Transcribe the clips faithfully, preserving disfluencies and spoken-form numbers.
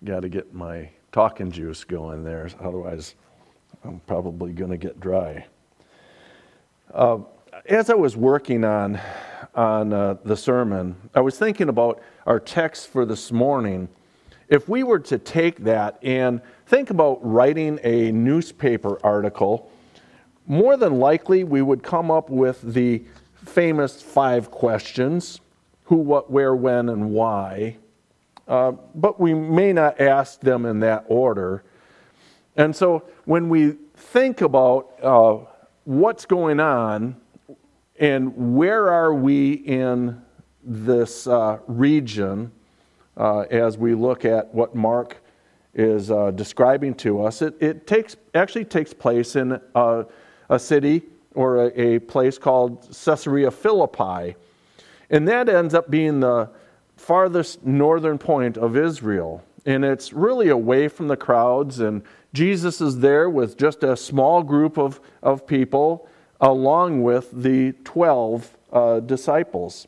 got to get my talking juice going there, otherwise I'm probably going to get dry. Uh, as I was working on on uh, the sermon, I was thinking about our text for this morning. If we were to take that and think about writing a newspaper article, more than likely we would come up with the famous five questions: who, what, where, when, and why. Uh, but we may not ask them in that order. And so when we think about uh, what's going on and where are we in this uh, region, uh, as we look at what Mark is uh, describing to us, it, it takes actually takes place in uh, a city or a, a place called Caesarea Philippi. And that ends up being the farthest northern point of Israel. And it's really away from the crowds, and Jesus is there with just a small group of, of people, along with the twelve uh, disciples.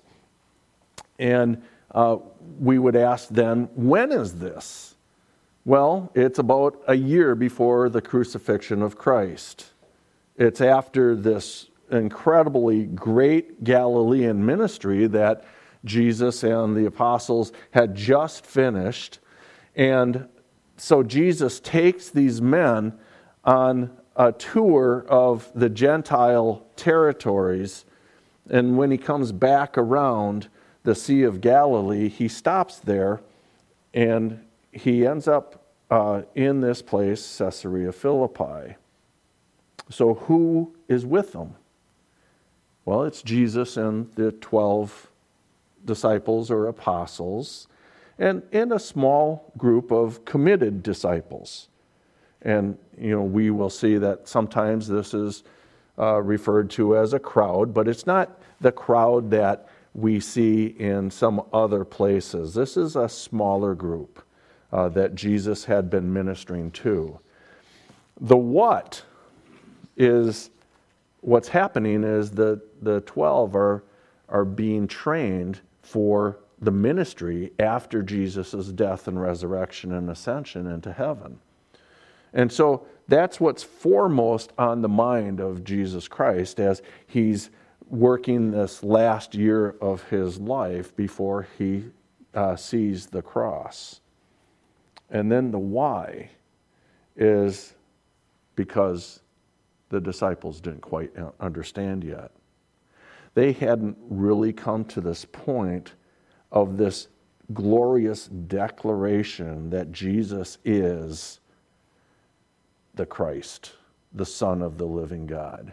And uh, we would ask then, when is this? Well, it's about a year before the crucifixion of Christ. It's after this incredibly great Galilean ministry that Jesus and the apostles had just finished. And so Jesus takes these men on a tour of the Gentile territories. And when he comes back around the Sea of Galilee, he stops there and he ends up uh, in this place, Caesarea Philippi. So who is with them? Well, it's Jesus and the twelve disciples or apostles, and, and a small group of committed disciples. And, you know, we will see that sometimes this is uh, referred to as a crowd, but it's not the crowd that we see in some other places. This is a smaller group uh, that Jesus had been ministering to. The what is, what's happening is that the twelve are, are being trained for the ministry after Jesus' death and resurrection and ascension into heaven. And so that's what's foremost on the mind of Jesus Christ as he's working this last year of his life before he uh, sees the cross. And then the why is because the disciples didn't quite understand yet. They hadn't really come to this point of this glorious declaration that Jesus is the Christ, the Son of the living God,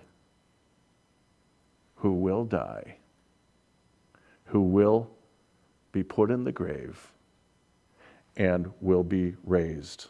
who will die, who will be put in the grave, and will be raised.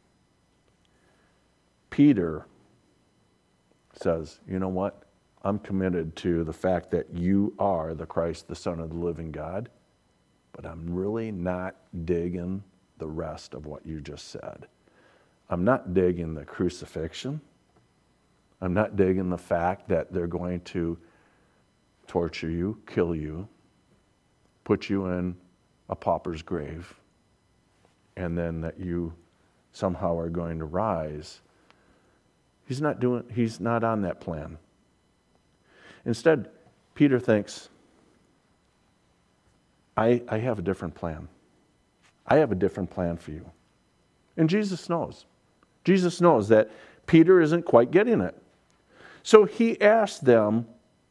Peter says, you know what? I'm committed to the fact that you are the Christ, the Son of the living God, but I'm really not digging the rest of what you just said. I'm not digging the crucifixion. I'm not digging the fact that they're going to torture you, kill you, put you in a pauper's grave, and then that you somehow are going to rise. He's not doing, he's not on that plan. Instead, Peter thinks, I, I have a different plan. I have a different plan for you. And Jesus knows. Jesus knows that Peter isn't quite getting it. So he asked them,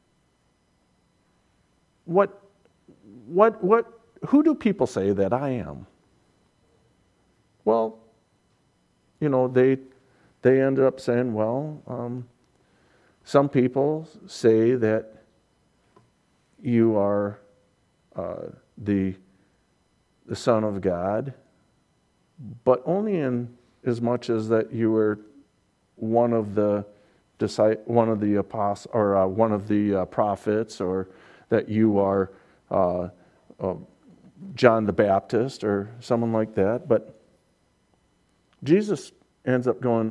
what, what, what, who do people say that I am? Well, you know, they, they ended up saying, well, um, some people say that you are uh, the, the Son of God, but only in as much as that you were one of the one of the apostles, or uh, one of the uh, prophets, or that you are uh, uh, John the Baptist, or someone like that. But Jesus ends up going,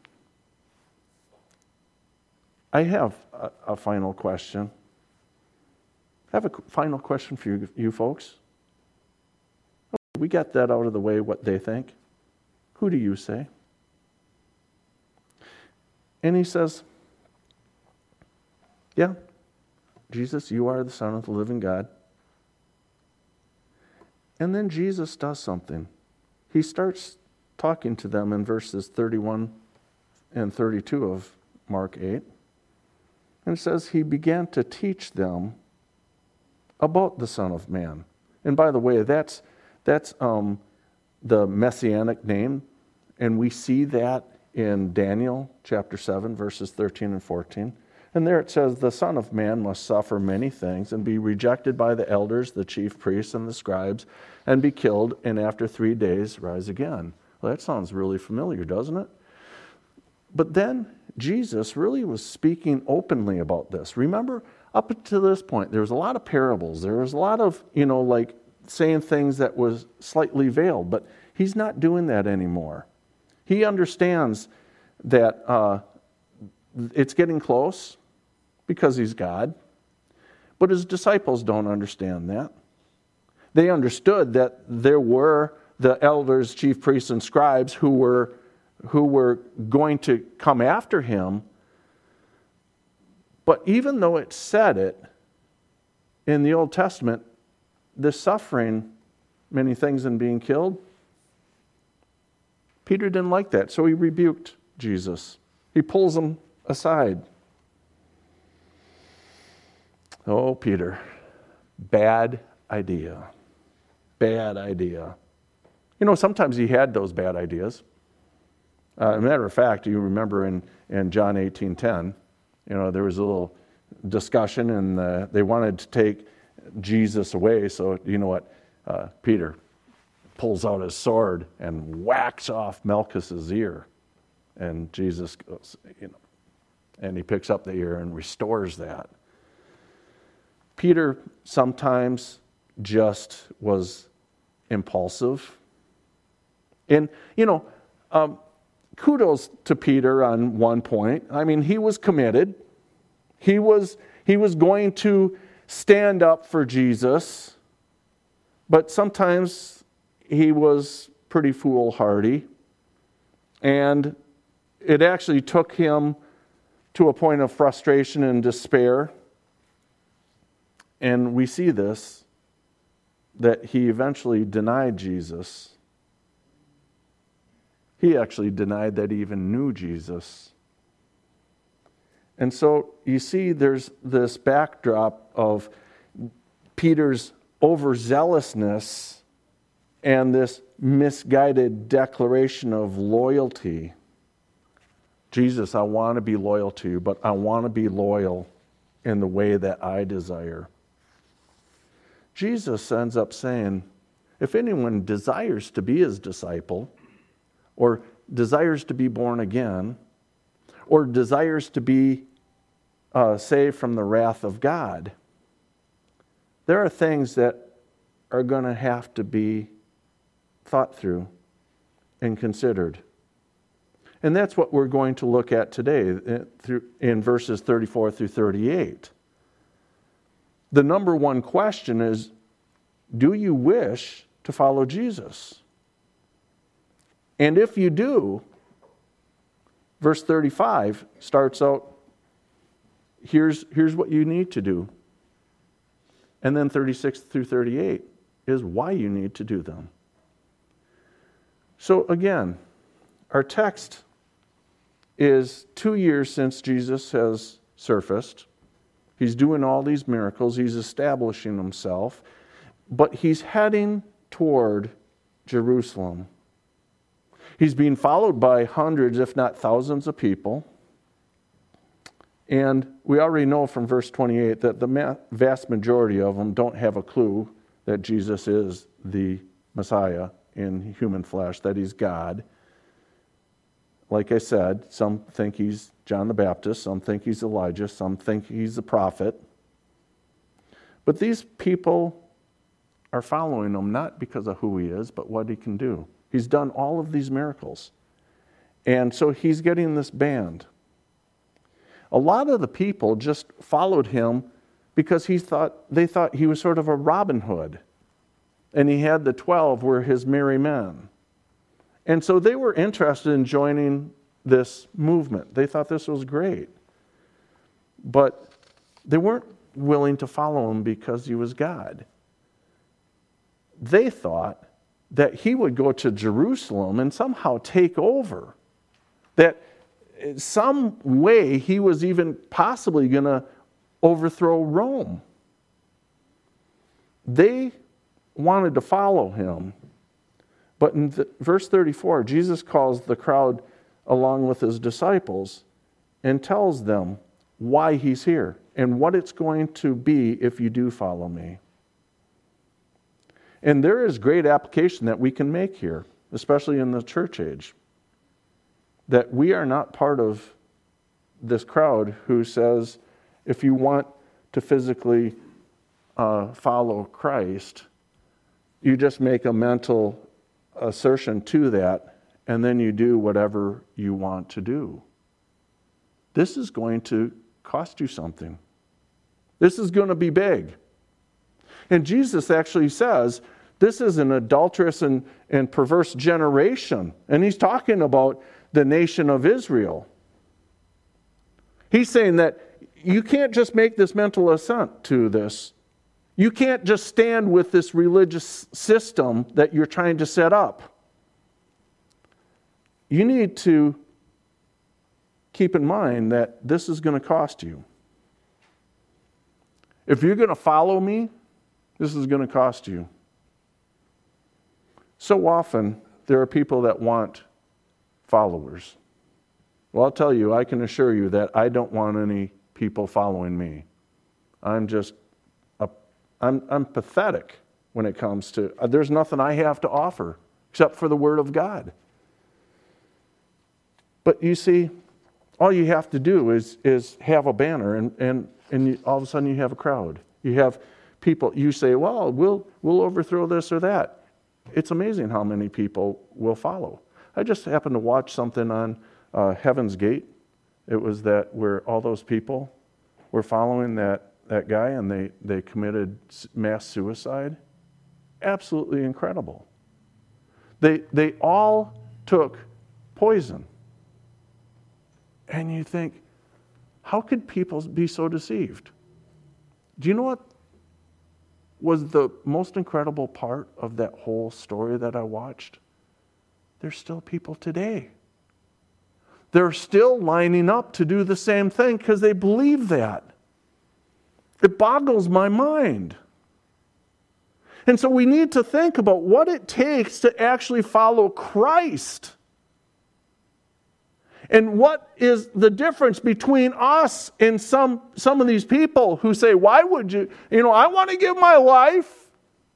I have a, a final question. I have a final question for you, you folks. We got that out of the way, what they think. Who do you say? And he says, yeah, Jesus, you are the Son of the living God. And then Jesus does something. He starts talking to them in verses thirty-one and thirty-two of Mark eight. And it says he began to teach them about the Son of Man. And by the way, that's that's um, the messianic name. And we see that in Daniel chapter seven, verses thirteen and fourteen. And there it says, the Son of Man must suffer many things and be rejected by the elders, the chief priests, and the scribes, and be killed, and after three days rise again. Well, that sounds really familiar, doesn't it? But then Jesus really was speaking openly about this. Remember, up to this point, there was a lot of parables. There was a lot of, you know, like saying things that was slightly veiled. But he's not doing that anymore. He understands that uh, it's getting close because he's God. But his disciples don't understand that. They understood that there were the elders, chief priests, and scribes who were who were going to come after him. But even though it said it in the Old Testament, this suffering, many things and being killed, Peter didn't like that, so he rebuked Jesus. He pulls him aside. Oh, Peter, bad idea. Bad idea. You know, sometimes he had those bad ideas. Uh, as a matter of fact, you remember in, in John eighteen ten, you know, there was a little discussion and uh, they wanted to take Jesus away. So, you know what? Uh, Peter pulls out his sword and whacks off Malchus's ear. And Jesus goes, you know, and he picks up the ear and restores that. Peter sometimes just was impulsive. And, you know, um, kudos to Peter on one point. I mean, he was committed. He was, he was going to stand up for Jesus, but sometimes he was pretty foolhardy. And it actually took him to a point of frustration and despair. And we see this, that he eventually denied Jesus. He actually denied that he even knew Jesus. And so you see there's this backdrop of Peter's overzealousness and this misguided declaration of loyalty. Jesus, I want to be loyal to you, but I want to be loyal in the way that I desire. Jesus ends up saying, if anyone desires to be his disciple, or desires to be born again, or desires to be uh, saved from the wrath of God, there are things that are going to have to be thought through and considered. And that's what we're going to look at today in verses thirty-four through thirty-eight. The number one question is, do you wish to follow Jesus? And if you do, verse thirty-five starts out, here's, here's what you need to do. And then thirty-six through thirty-eight is why you need to do them. So again, our text is two years since Jesus has surfaced. He's doing all these miracles. He's establishing himself. But he's heading toward Jerusalem. He's being followed by hundreds, if not thousands of people. And we already know from verse twenty-eight that the vast majority of them don't have a clue that Jesus is the Messiah in human flesh, that he's God. Like I said, some think he's John the Baptist, some think he's Elijah, some think he's a prophet. But these people are following him not because of who he is, but what he can do. He's done all of these miracles. And so he's getting this band. A lot of the people just followed him because he thought they thought he was sort of a Robin Hood. And he had the twelve were his merry men. And so they were interested in joining this movement. They thought this was great. But they weren't willing to follow him because he was God. They thought that he would go to Jerusalem and somehow take over. That some way he was even possibly going to overthrow Rome. They wanted to follow him. But in the, verse thirty-four, Jesus calls the crowd along with his disciples and tells them why he's here and what it's going to be if you do follow me. And there is great application that we can make here, especially in the church age, that we are not part of this crowd who says, if you want to physically uh, follow Christ, you just make a mental assertion to that, and then you do whatever you want to do. This is going to cost you something. This is going to be big. And Jesus actually says, this is an adulterous and, and perverse generation. And he's talking about the nation of Israel. He's saying that you can't just make this mental assent to this. You can't just stand with this religious system that you're trying to set up. You need to keep in mind that this is going to cost you. If you're going to follow me, this is going to cost you. So often, there are people that want followers. Well, I'll tell you, I can assure you that I don't want any people following me. I'm just, a, I'm, I'm pathetic when it comes to, there's nothing I have to offer except for the Word of God. But you see, all you have to do is, is have a banner, and, and, and you, all of a sudden you have a crowd. You have people, you say, well, we'll, we'll overthrow this or that. It's amazing how many people will follow. I just happened to watch something on uh, Heaven's Gate. It was that where all those people were following that, that guy, and they, they committed mass suicide. Absolutely incredible. They, they all took poison. And you think, how could people be so deceived? Do you know what was the most incredible part of that whole story that I watched? There's still people today. They're still lining up to do the same thing because they believe that. It boggles my mind. And so we need to think about what it takes to actually follow Christ. And what is the difference between us and some, some of these people who say, why would you, you know, I want to give my life.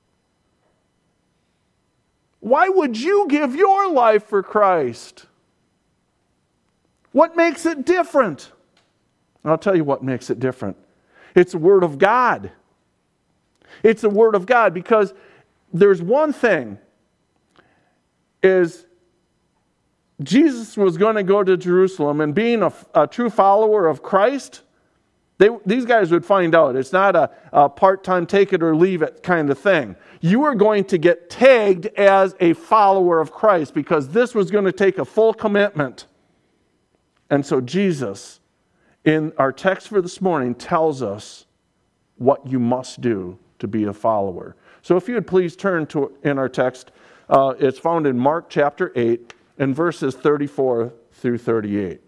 Why would you give your life for Christ? What makes it different? I'll tell you what makes it different. It's the Word of God. It's the Word of God, because there's one thing is Jesus was going to go to Jerusalem, and being a, a true follower of Christ, they, these guys would find out. It's not a, a part-time take it or leave it kind of thing. You are going to get tagged as a follower of Christ, because this was going to take a full commitment. And so Jesus, in our text for this morning, tells us what you must do to be a follower. So if you would please turn to in our text, uh, it's found in Mark chapter eight, and verses thirty-four through thirty-eight.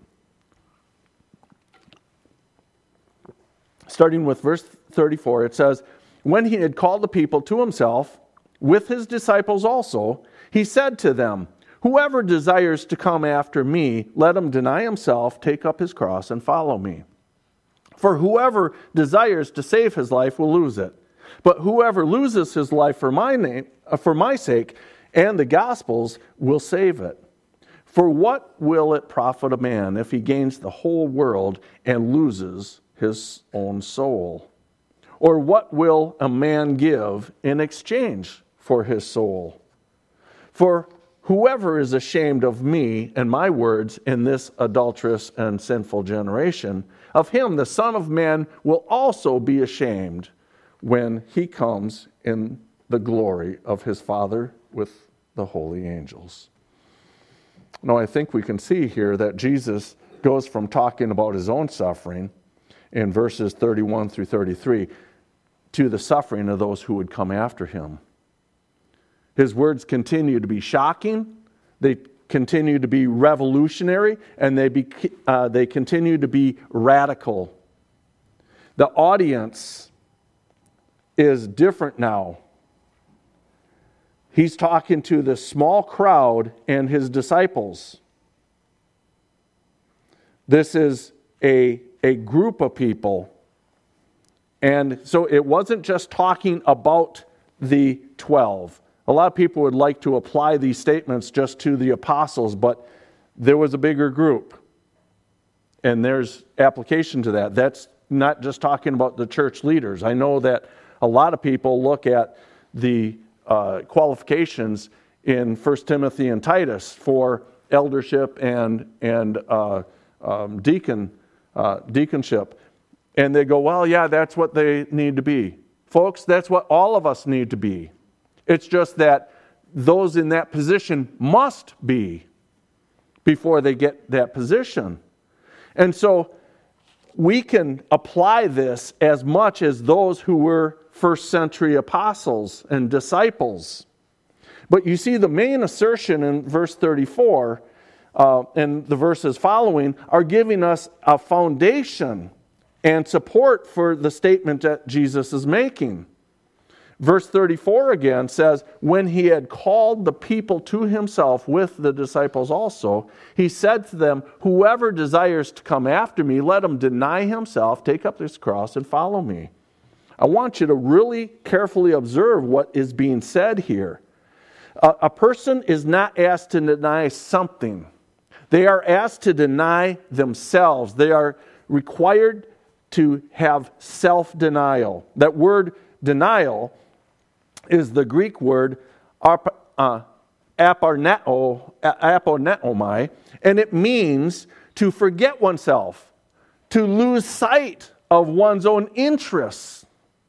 Starting with verse thirty-four, it says, when he had called the people to himself, with his disciples also, he said to them, whoever desires to come after me, let him deny himself, take up his cross, and follow me. For whoever desires to save his life will lose it. But whoever loses his life for my name, for my sake, and the gospel's, will save it. For what will it profit a man if he gains the whole world and loses his own soul? Or what will a man give in exchange for his soul? For whoever is ashamed of me and my words in this adulterous and sinful generation, of him the Son of Man will also be ashamed when he comes in the glory of his Father with the holy angels. No, I think we can see here that Jesus goes from talking about his own suffering in verses thirty-one through thirty-three to the suffering of those who would come after him. His words continue to be shocking, they continue to be revolutionary, and they, be, uh, they continue to be radical. The audience is different now. He's talking to the small crowd and his disciples. This is a, a group of people. And so it wasn't just talking about the twelve. A lot of people would like to apply these statements just to the apostles, but there was a bigger group. And there's application to that. That's not just talking about the church leaders. I know that a lot of people look at the uh, qualifications in First Timothy and Titus for eldership and and uh, um, deacon uh, deaconship, and they go, well, yeah, that's what they need to be. Folks, that's what all of us need to be. It's just that those in that position must be before they get that position. And so we can apply this as much as those who were first century apostles and disciples. But you see, the main assertion in verse thirty-four uh, and the verses following are giving us a foundation and support for the statement that Jesus is making. Verse thirty-four again says, when he had called the people to himself with the disciples also, he said to them, whoever desires to come after me, let him deny himself, take up his cross, and follow me. I want you to really carefully observe what is being said here. A, a person is not asked to deny something. They are asked to deny themselves. They are required to have self-denial. That word denial is the Greek word uh, aporneo, aponeomai, and it means to forget oneself, to lose sight of one's own interests.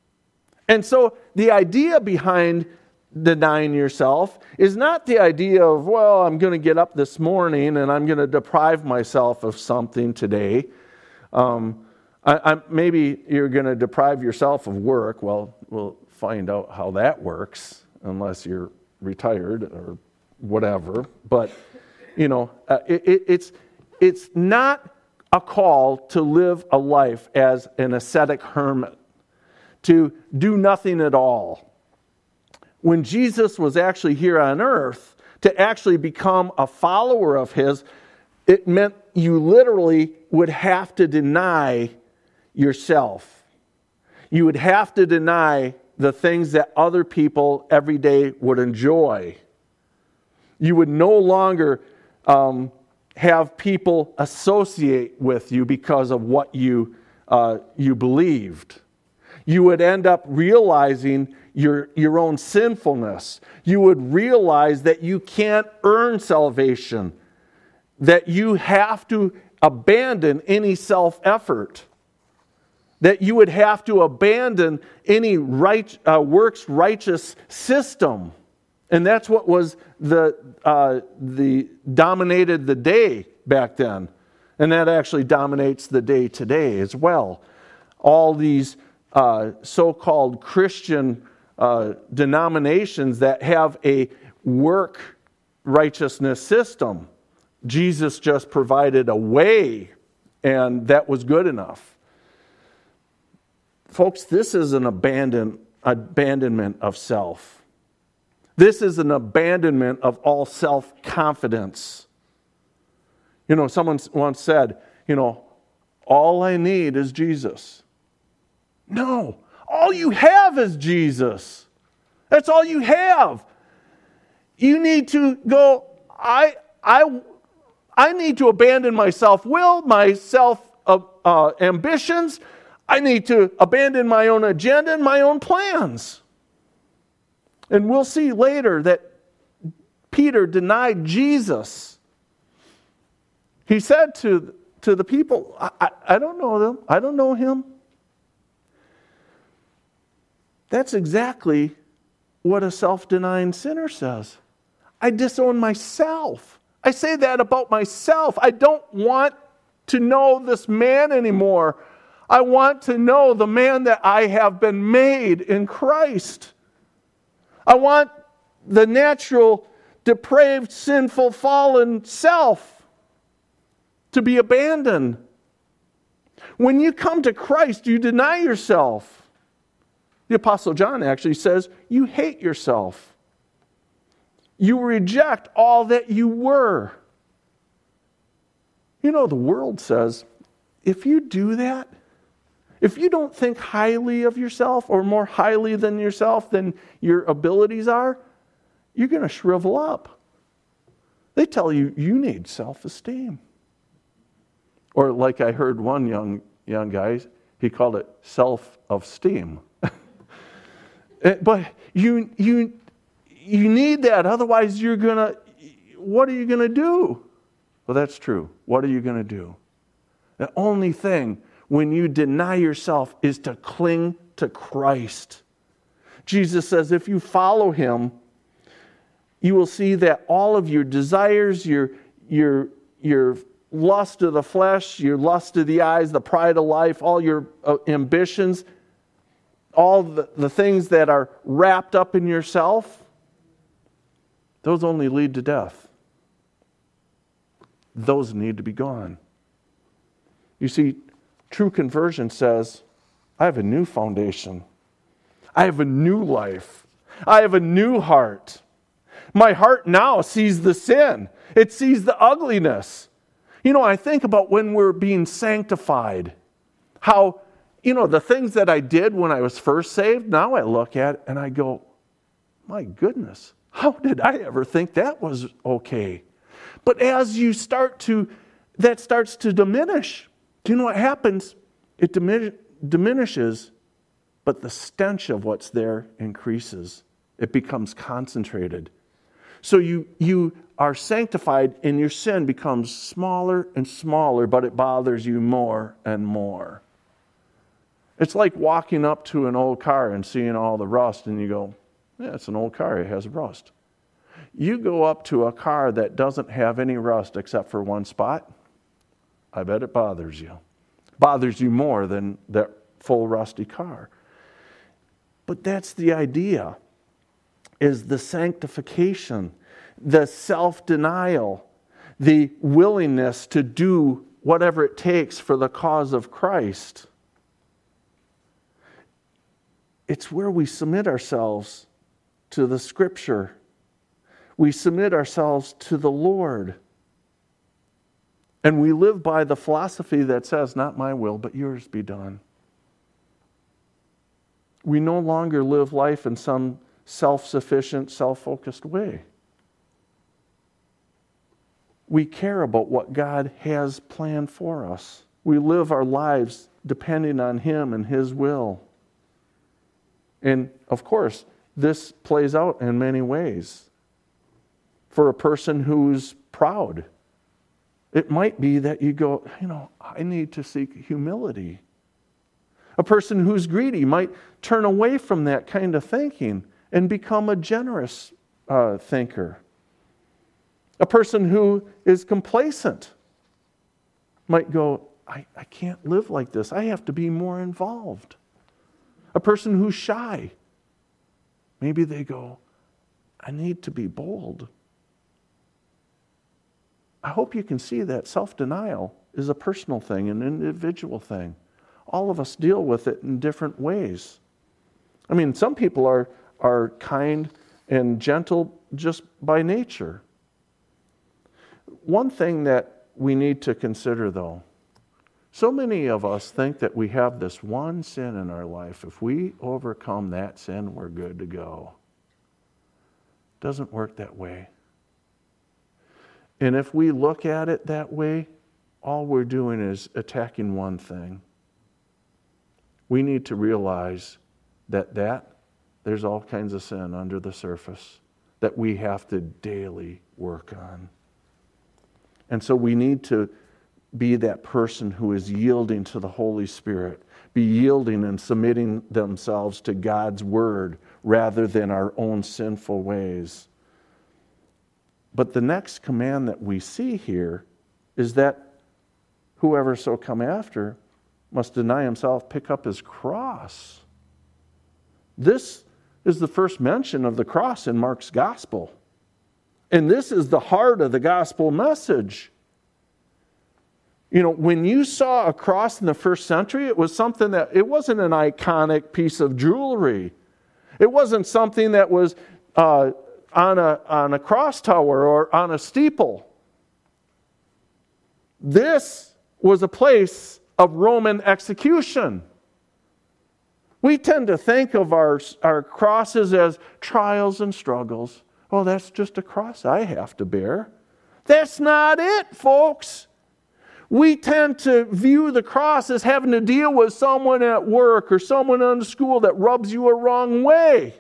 And so the idea behind denying yourself is not the idea of, well, I'm going to get up this morning and I'm going to deprive myself of something today. Um, I, I, maybe you're going to deprive yourself of work. Well, we'll find out how that works, unless you're retired or whatever. But, you know, uh, it, it, it's it's not a call to live a life as an ascetic hermit, to do nothing at all. When Jesus was actually here on earth, to actually become a follower of his, it meant you literally would have to deny yourself. You would have to deny the things that other people every day would enjoy. You would no longer um, have people associate with you because of what you uh, you believed. You would end up realizing your, your own sinfulness. You would realize that you can't earn salvation, that you have to abandon any self-effort, that you would have to abandon any right, uh, works righteous system. And that's what was the uh, the dominated the day back then. And that actually dominates the day today as well. All these uh, so-called Christian uh, denominations that have a work righteousness system. Jesus just provided a way, and that was good enough. Folks, this is an abandon, abandonment of self. This is an abandonment of all self-confidence. You know, someone once said, you know, all I need is Jesus. No, all you have is Jesus. That's all you have. You need to go, I, I, I need to abandon my self-will, my self-ambitions. Uh, uh, I need to abandon my own agenda and my own plans. And we'll see later that Peter denied Jesus. He said to, to the people, I, I, I don't know them. I don't know him. That's exactly what a self-denying sinner says. I disown myself. I say that about myself. I don't want to know this man anymore. I want to know the man that I have been made in Christ. I want the natural, depraved, sinful, fallen self to be abandoned. When you come to Christ, you deny yourself. The Apostle John actually says, you hate yourself. You reject all that you were. You know, the world says, if you do that, if you don't think highly of yourself or more highly than yourself than your abilities are, you're going to shrivel up. They tell you, you need self-esteem. Or like I heard one young young guy, he called it self-esteem. But you you you need that, otherwise you're going to, what are you going to do? Well, that's true. What are you going to do? The only thing when you deny yourself is to cling to Christ. Jesus says if you follow him, you will see that all of your desires, your, your, your lust of the flesh, your lust of the eyes, the pride of life, all your uh, ambitions, all the, the things that are wrapped up in yourself, those only lead to death. Those need to be gone. You see, true conversion says, I have a new foundation. I have a new life. I have a new heart. My heart now sees the sin. It sees the ugliness. You know, I think about when we're being sanctified, how, you know, the things that I did when I was first saved, now I look at it and I go, my goodness, how did I ever think that was okay? But as you start to, that starts to diminish. Do you know what happens? It dimin- diminishes, but the stench of what's there increases. It becomes concentrated. So you, you are sanctified and your sin becomes smaller and smaller, but it bothers you more and more. It's like walking up to an old car and seeing all the rust and you go, yeah, it's an old car, it has rust. You go up to a car that doesn't have any rust except for one spot, I bet it bothers you. Bothers you more than that full rusty car. But that's the idea, is the sanctification, the self-denial, the willingness to do whatever it takes for the cause of Christ. It's where we submit ourselves to the Scripture. We submit ourselves to the Lord. And we live by the philosophy that says, not my will, but yours be done. We no longer live life in some self-sufficient, self-focused way. We care about what God has planned for us. We live our lives depending on Him and His will. And, of course, this plays out in many ways. For a person who's proud, it might be that you go, you know, I need to seek humility. A person who's greedy might turn away from that kind of thinking and become a generous uh, thinker. A person who is complacent might go, I, I can't live like this. I have to be more involved. A person who's shy, maybe they go, I need to be bold. I hope you can see that self-denial is a personal thing, an individual thing. All of us deal with it in different ways. I mean, some people are, are kind and gentle just by nature. One thing that we need to consider, though, so many of us think that we have this one sin in our life. If we overcome that sin, we're good to go. It doesn't work that way. And if we look at it that way, all we're doing is attacking one thing. We need to realize that, that there's all kinds of sin under the surface that we have to daily work on. And so we need to be that person who is yielding to the Holy Spirit, be yielding and submitting themselves to God's Word rather than our own sinful ways. But the next command that we see here is that whoever so come after must deny himself, pick up his cross. This is the first mention of the cross in Mark's gospel. And this is the heart of the gospel message. You know, when you saw a cross in the first century, it was something that, it wasn't an iconic piece of jewelry. It wasn't something that was uh, on a, on a cross tower or on a steeple. This was a place of Roman execution. We tend to think of our, our crosses as trials and struggles. Oh, that's just a cross I have to bear. That's not it, folks. We tend to view the cross as having to deal with someone at work or someone in the school that rubs you a wrong way.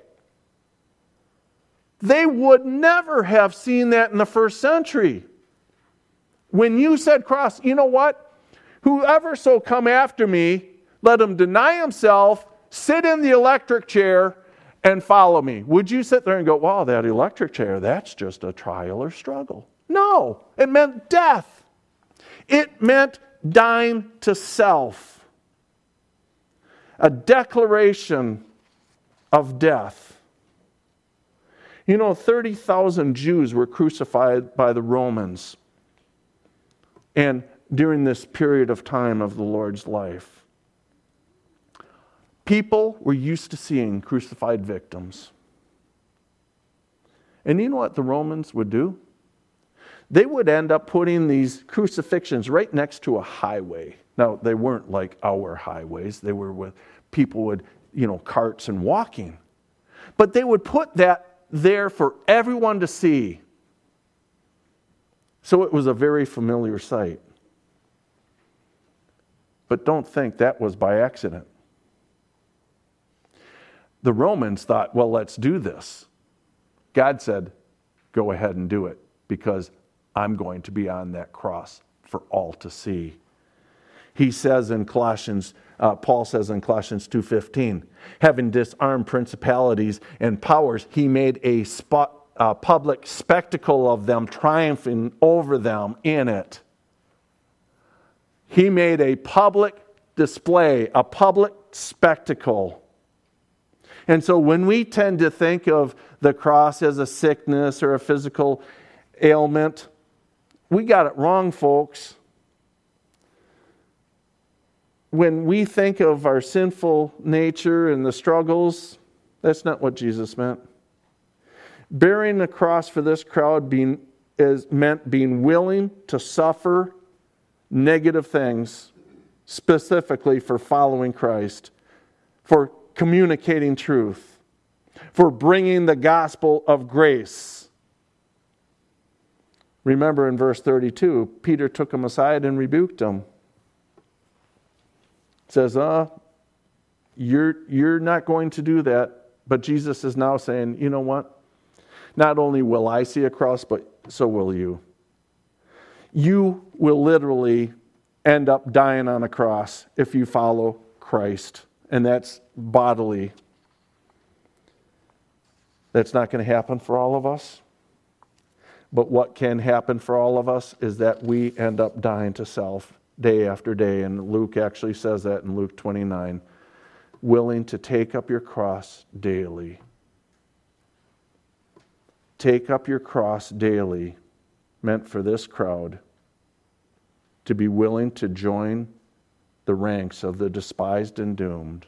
They would never have seen that in the first century. When you said cross, you know what? Whoever so come after me, let him deny himself, sit in the electric chair, and follow me. Would you sit there and go, wow, that electric chair, that's just a trial or struggle? No, it meant death. It meant dying to self. A declaration of death. You know, thirty thousand Jews were crucified by the Romans. And during this period of time of the Lord's life, people were used to seeing crucified victims. And you know what the Romans would do? They would end up putting these crucifixions right next to a highway. Now, they weren't like our highways. They were with people with, you know, carts and walking. But they would put that there for everyone to see. So it was a very familiar sight. But don't think that was by accident. The Romans thought, well, let's do this. God said, go ahead and do it, because I'm going to be on that cross for all to see. He says in Colossians, uh, Paul says in Colossians two fifteen, having disarmed principalities and powers, he made a spot, uh, public spectacle of them, triumphing over them in it. He made a public display, a public spectacle. And so when we tend to think of the cross as a sickness or a physical ailment, we got it wrong, folks. When we think of our sinful nature and the struggles, that's not what Jesus meant. Bearing the cross for this crowd being, is meant being willing to suffer negative things, specifically for following Christ, for communicating truth, for bringing the gospel of grace. Remember in verse thirty-two, Peter took him aside and rebuked him. It says, uh, you're, you're not going to do that. But Jesus is now saying, you know what? Not only will I see a cross, but so will you. You will literally end up dying on a cross if you follow Christ. And that's bodily. That's not going to happen for all of us. But what can happen for all of us is that we end up dying to self day after day. And Luke actually says that in Luke twenty-nine. Willing to take up your cross daily. Take up your cross daily meant for this crowd to be willing to join the ranks of the despised and doomed.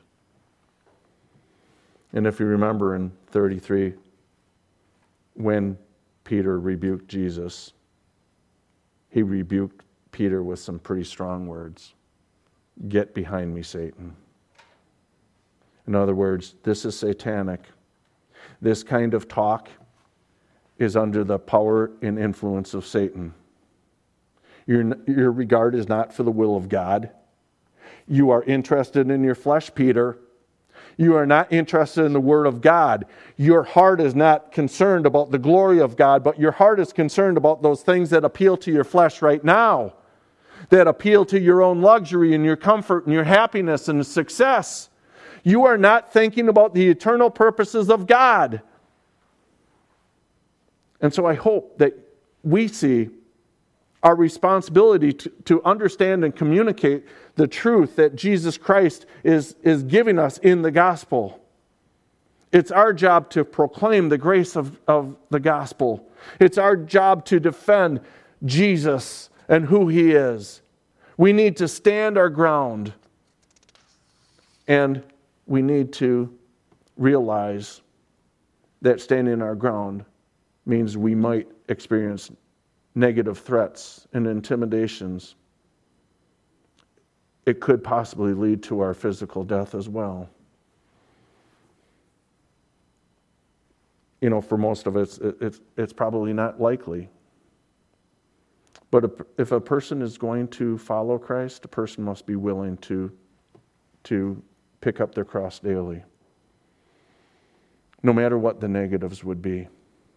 And if you remember in thirty-three, when Peter rebuked Jesus, he rebuked Peter with some pretty strong words. Get behind me, Satan. In other words, this is satanic. This kind of talk is under the power and influence of Satan. Your, your regard is not for the will of God. You are interested in your flesh, Peter. You are not interested in the Word of God. Your heart is not concerned about the glory of God, but your heart is concerned about those things that appeal to your flesh right now, that appeal to your own luxury and your comfort and your happiness and success. You are not thinking about the eternal purposes of God. And so I hope that we see our responsibility to, to understand and communicate the truth that Jesus Christ is, is giving us in the gospel. It's our job to proclaim the grace of, of the gospel. It's our job to defend Jesus and who He is. We need to stand our ground, and we need to realize that standing our ground means we might experience negative threats and intimidations. It could possibly lead to our physical death as well. You know, for most of us, it's, it's probably not likely. But if a person is going to follow Christ, a person must be willing to, to pick up their cross daily, no matter what the negatives would be.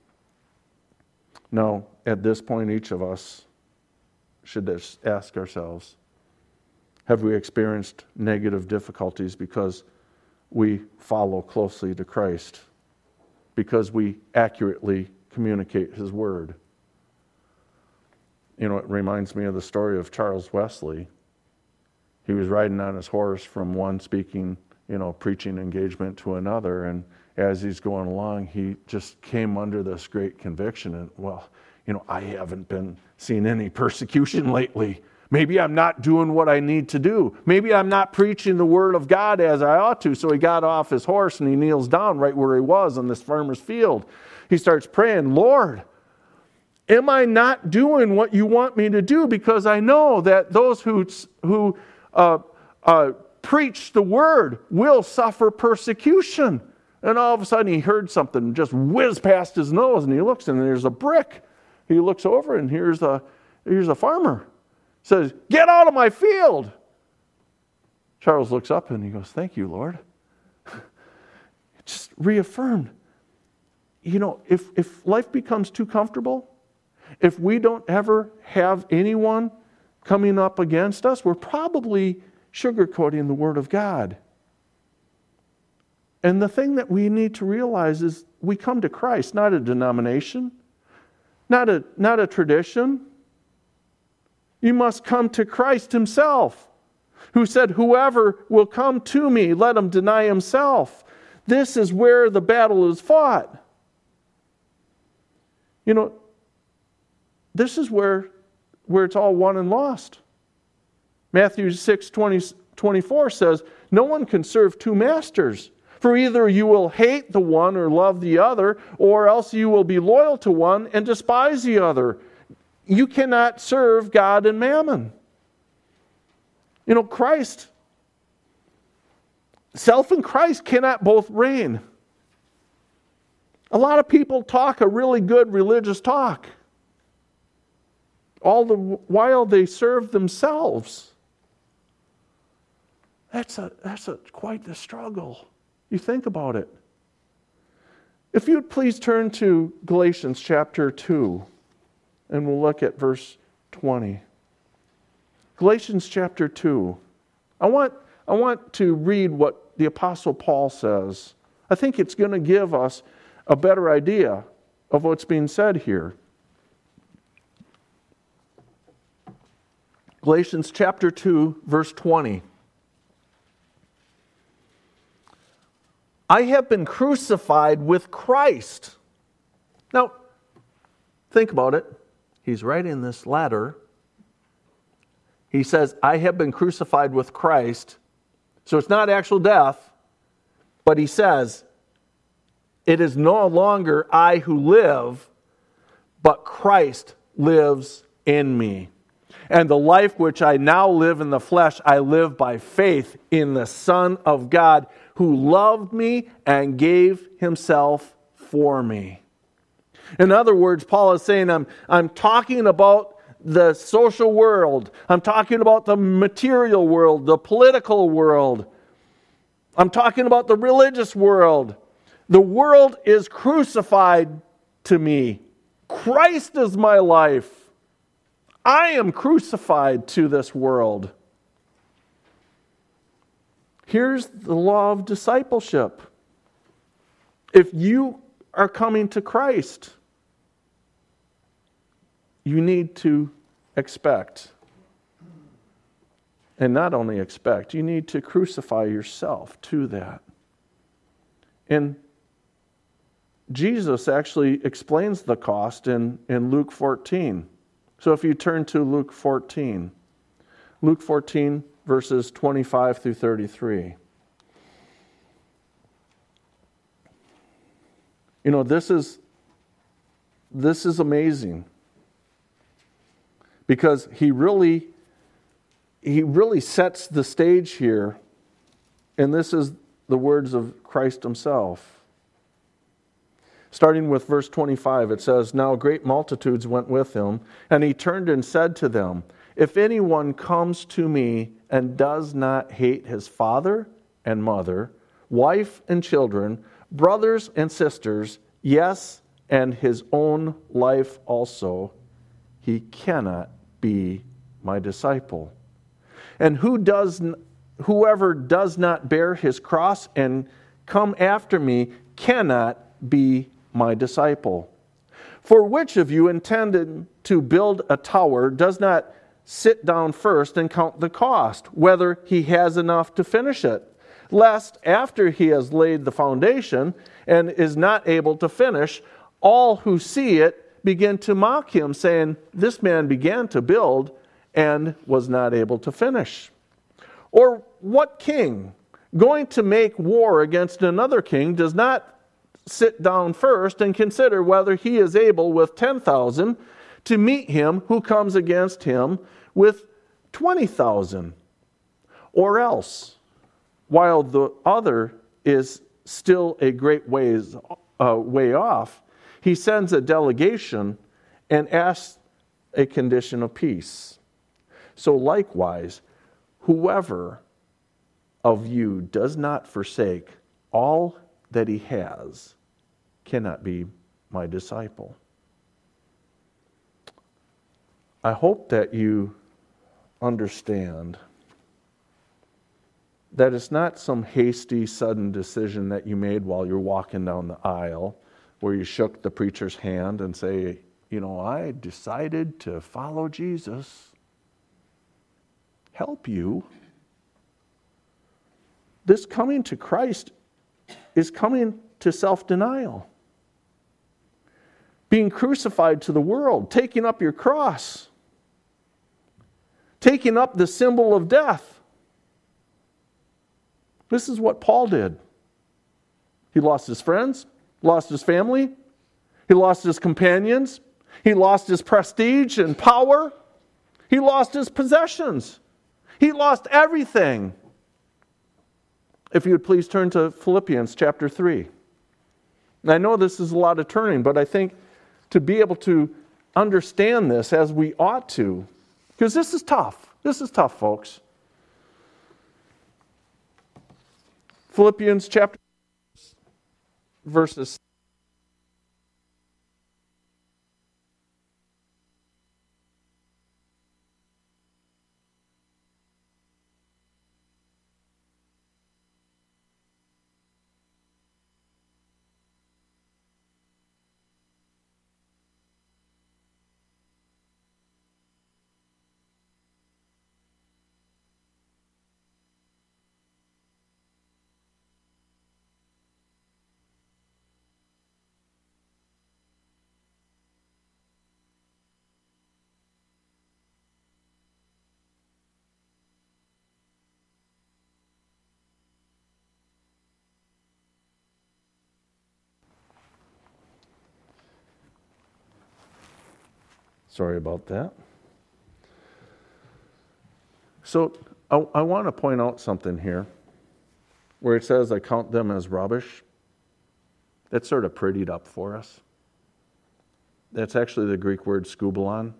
Now, at this point, each of us should ask ourselves, have we experienced negative difficulties because we follow closely to Christ, because we accurately communicate His Word? You know, it reminds me of the story of Charles Wesley. He was riding on his horse from one speaking, you know, preaching engagement to another, and as he's going along, he just came under this great conviction, and, well, you know, I haven't been seeing any persecution lately. Maybe I'm not doing what I need to do. Maybe I'm not preaching the Word of God as I ought to. So he got off his horse and he kneels down right where he was on this farmer's field. He starts praying, Lord, am I not doing what you want me to do? Because I know that those who, who uh, uh, preach the Word will suffer persecution. And all of a sudden he heard something just whiz past his nose, and he looks and there's a brick. He looks over and here's a, here's a farmer. Says, get out of my field. Charles looks up and he goes, thank you, Lord. Just reaffirmed. You know, if, if life becomes too comfortable, if we don't ever have anyone coming up against us, we're probably sugarcoating the Word of God. And the thing that we need to realize is we come to Christ, not a denomination, not a, not a tradition. You must come to Christ Himself, who said, whoever will come to me, let him deny himself. This is where the battle is fought. You know, this is where, where it's all won and lost. Matthew six twenty, twenty-four says, no one can serve two masters. For either you will hate the one or love the other, or else you will be loyal to one and despise the other. You cannot serve God and mammon. You know, Christ, self and Christ cannot both reign. A lot of people talk a really good religious talk, all the while they serve themselves. That's a that's a quite the struggle. You think about it. If you'd please turn to Galatians chapter two, and we'll look at verse twenty. Galatians chapter two. I want, I want to read what the Apostle Paul says. I think it's going to give us a better idea of what's being said here. Galatians chapter two, verse twenty. I have been crucified with Christ. Now, think about it. He's writing this letter. He says, I have been crucified with Christ. So it's not actual death, but he says, it is no longer I who live, but Christ lives in me. And the life which I now live in the flesh, I live by faith in the Son of God, who loved me and gave himself for me. In other words, Paul is saying, I'm, I'm talking about the social world. I'm talking about the material world, the political world. I'm talking about the religious world. The world is crucified to me. Christ is my life. I am crucified to this world. Here's the law of discipleship. If you are coming to Christ, you need to expect, and not only expect, you need to crucify yourself to that. And Jesus actually explains the cost in, in Luke fourteen. So if you turn to Luke fourteen, Luke fourteen, verses twenty-five through thirty-three. You know, this is this is amazing. Because he really he really sets the stage here, and this is the words of Christ himself. Starting with verse twenty-five, it says, "Now great multitudes went with him, and he turned and said to them, 'If anyone comes to me and does not hate his father and mother, wife and children, brothers and sisters, yes, and his own life also, he cannot be my disciple. And who does, whoever does not bear his cross and come after me cannot be my disciple. For which of you intended to build a tower does not sit down first and count the cost, whether he has enough to finish it, lest after he has laid the foundation and is not able to finish, all who see it begin to mock him, saying, this man began to build and was not able to finish. Or what king, going to make war against another king, does not sit down first and consider whether he is able with ten thousand to meet him who comes against him with twenty thousand? Or else, while the other is still a great ways uh, way off, he sends a delegation and asks a condition of peace. So likewise, whoever of you does not forsake all that he has cannot be my disciple. I hope that you understand that it's not some hasty, sudden decision that you made while you're walking down the aisle, where you shook the preacher's hand and say, you know, I decided to follow Jesus. Help you. This coming to Christ is coming to self-denial. Being crucified to the world, taking up your cross, taking up the symbol of death. This is what Paul did. He lost his friends, lost his family, he lost his companions, he lost his prestige and power, he lost his possessions, he lost everything. If you would please turn to Philippians chapter three. And I know this is a lot of turning, but I think to be able to understand this as we ought to, because this is tough. This is tough, folks. Philippians chapter verses Sorry about that. So I, I want to point out something here where it says, I count them as rubbish. That's sort of prettied up for us. That's actually the Greek word skubalon.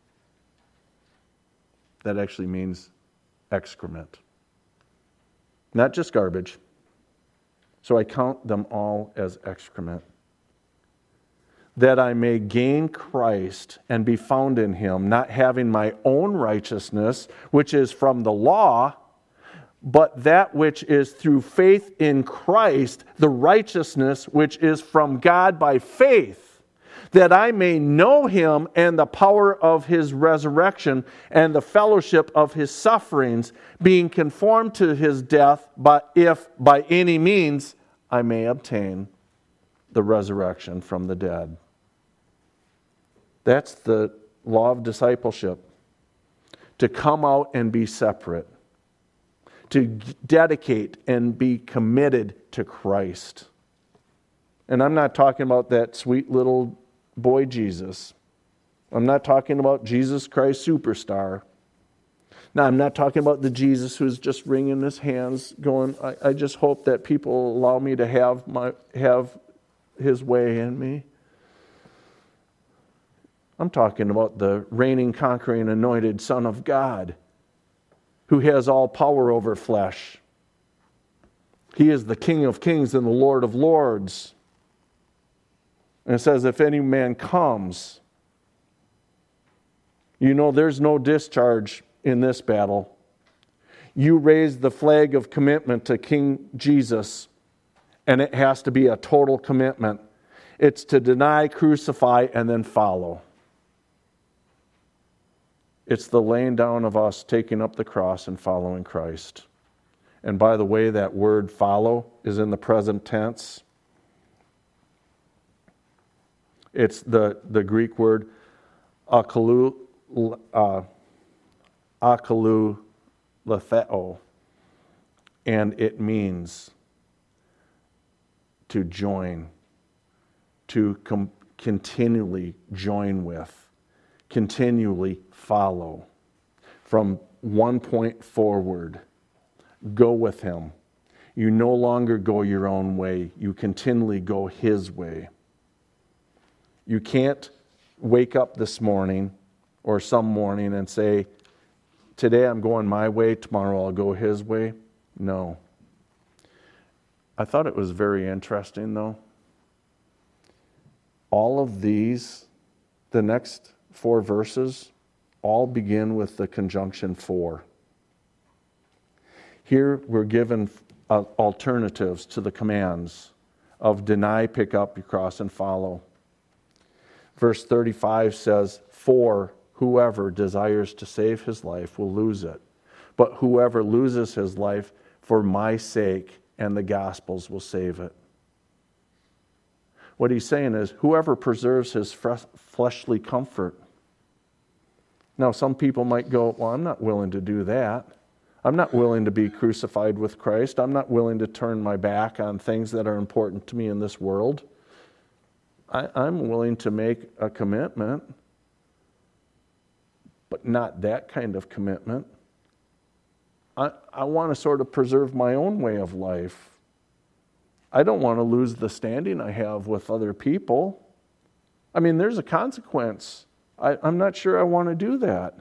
That actually means excrement. Not just garbage. So I count them all as excrement. That I may gain Christ and be found in him, not having my own righteousness, which is from the law, but that which is through faith in Christ, the righteousness which is from God by faith. that I may know him and the power of his resurrection and the fellowship of his sufferings, being conformed to his death, but if by any means I may obtain the resurrection from the dead. That's the law of discipleship. To come out and be separate. To dedicate and be committed to Christ. And I'm not talking about that sweet little boy Jesus. I'm not talking about Jesus Christ Superstar. Now, I'm not talking about the Jesus who's just wringing his hands going, I, I just hope that people allow me to have my have his way in me. I'm talking about the reigning, conquering, anointed Son of God who has all power over flesh. He is the King of kings and the Lord of lords. And it says, if any man comes, you know there's no discharge in this battle. You raise the flag of commitment to King Jesus, and it has to be a total commitment. It's to deny, crucify, and then follow. It's the laying down of us, taking up the cross and following Christ. And by the way, that word follow is in the present tense. It's the, the Greek word akalu, uh, akalulotheo, and it means to join, to com- continually join with, continually follow. From one point forward, go with him. You no longer go your own way. You continually go his way. You can't wake up this morning or some morning and say, today I'm going my way, tomorrow I'll go his way. No. I thought it was very interesting, though. All of these, the next four verses, all begin with the conjunction for. Here we're given uh, alternatives to the commands of deny, pick up your cross, and follow. Verse thirty-five says, for whoever desires to save his life will lose it. But whoever loses his life for my sake and the gospel's will save it. What he's saying is, whoever preserves his fleshly comfort. Now, some people might go, well, I'm not willing to do that. I'm not willing to be crucified with Christ. I'm not willing to turn my back on things that are important to me in this world. I, I'm willing to make a commitment, but not that kind of commitment. I, I want to sort of preserve my own way of life. I don't want to lose the standing I have with other people. I mean, there's a consequence. I, I'm not sure I want to do that.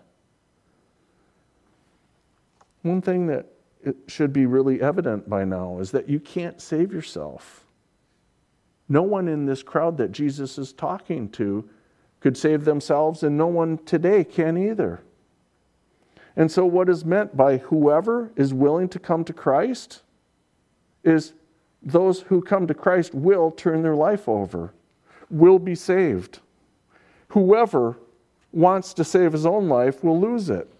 One thing that it should be really evident by now is that you can't save yourself. No one in this crowd that Jesus is talking to could save themselves, and no one today can either. And so what is meant by whoever is willing to come to Christ is those who come to Christ will turn their life over, will be saved. Whoever wants to save his own life will lose it.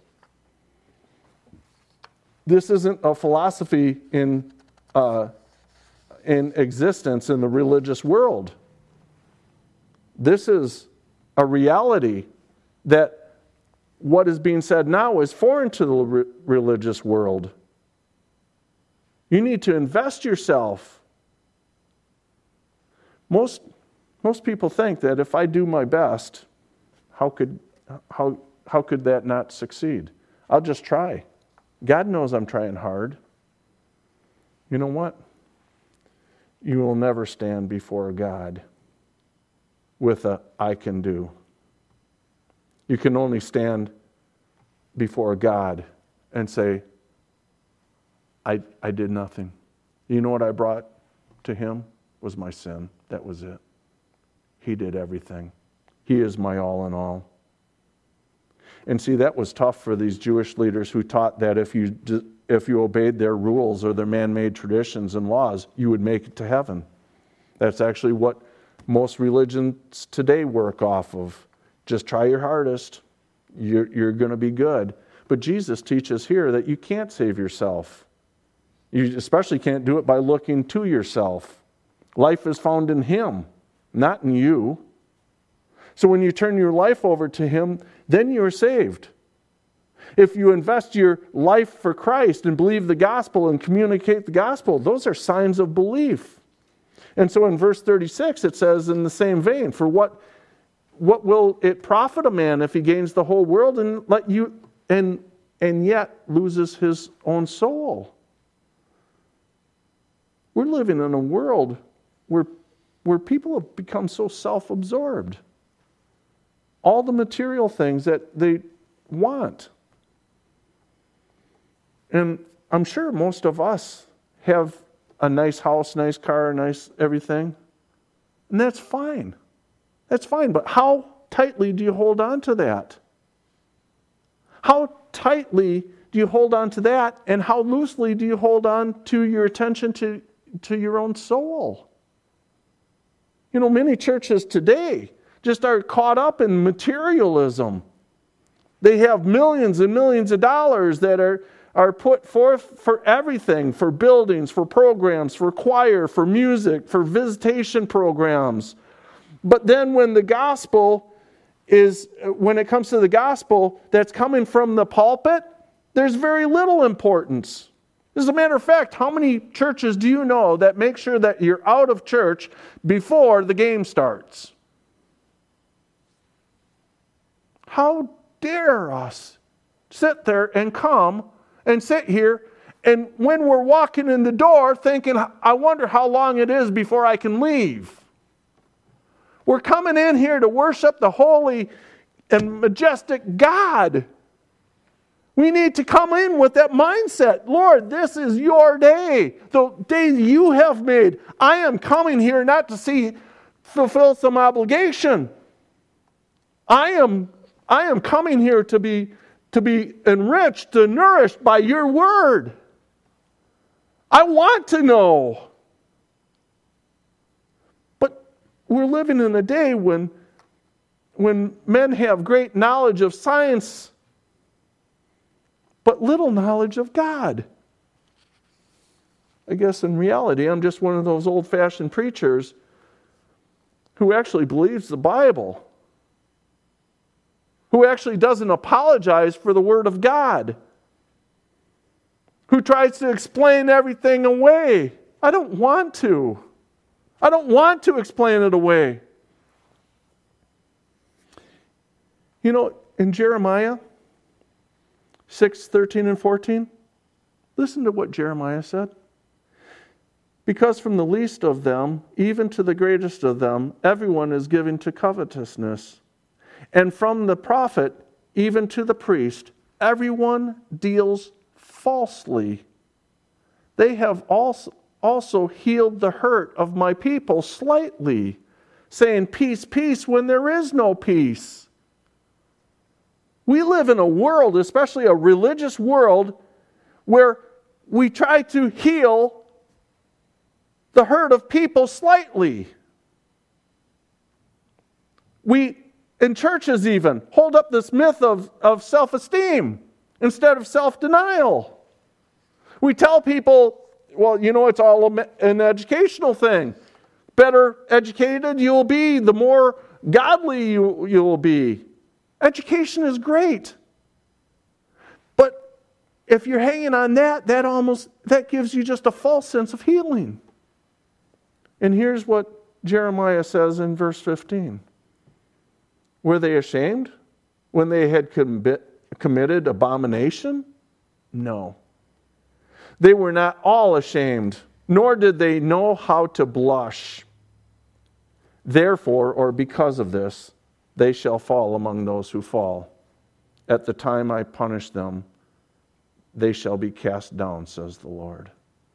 This isn't a philosophy in uh, in existence in the religious world. This is a reality that what is being said now is foreign to the re- religious world. You need to invest yourself. Most most people think that if I do my best, how could how how could that not succeed? I'll just try. God knows I'm trying hard. You know what? You will never stand before God with a I can do. You can only stand before God and say, I, I did nothing. You know what I brought to him? Was my sin. That was it. He did everything. He is my all in all. And see, that was tough for these Jewish leaders who taught that if you if you obeyed their rules or their man-made traditions and laws, you would make it to heaven. That's actually what most religions today work off of. Just try your hardest. You're, you're going to be good. But Jesus teaches here that you can't save yourself. You especially can't do it by looking to yourself. Life is found in Him, not in you. So when you turn your life over to Him, then you're saved. If you invest your life for Christ and believe the gospel and communicate the gospel, those are signs of belief. And so in verse thirty-six, it says in the same vein, for what, what will it profit a man if he gains the whole world and let you and and yet loses his own soul? We're living in a world where, where people have become so self-absorbed. All the material things that they want. And I'm sure most of us have a nice house, nice car, nice everything. And that's fine. That's fine. But how tightly do you hold on to that? How tightly do you hold on to that? And how loosely do you hold on to your attention to, to your own soul? You know, many churches today just are caught up in materialism. They have millions and millions of dollars that are are put forth for everything, for buildings, for programs, for choir, for music, for visitation programs. But then when the gospel is, when it comes to the gospel that's coming from the pulpit, there's very little importance. As a matter of fact, how many churches do you know that make sure that you're out of church before the game starts? How dare us sit there and come and sit here, and when we're walking in the door thinking, I wonder how long it is before I can leave. We're coming in here to worship the holy and majestic God. We need to come in with that mindset. Lord, this is your day, the day you have made. I am coming here not to see fulfill some obligation. I am, I am coming here to be to be enriched, to nourished by your word. I want to know. But we're living in a day when, when men have great knowledge of science, but little knowledge of God. I guess in reality, I'm just one of those old-fashioned preachers who actually believes the Bible, who actually doesn't apologize for the Word of God, who tries to explain everything away. I don't want to. I don't want to explain it away. You know, in Jeremiah six, thirteen and fourteen, listen to what Jeremiah said. Because from the least of them, even to the greatest of them, everyone is given to covetousness. And from the prophet, even to the priest, everyone deals falsely. They have also, also healed the hurt of my people slightly, saying, peace, peace, when there is no peace. We live in a world, especially a religious world, where we try to heal the hurt of people slightly. We In churches even, hold up this myth of, of self-esteem instead of self-denial. We tell people, well, you know, it's all an educational thing. Better educated you'll be, the more godly you, you'll be. Education is great. But if you're hanging on that, that almost, that gives you just a false sense of healing. And here's what Jeremiah says in verse fifteen. Were they ashamed when they had committed abomination? No. They were not all ashamed, nor did they know how to blush. Therefore, or because of this, they shall fall among those who fall. At the time I punish them, they shall be cast down, says the Lord.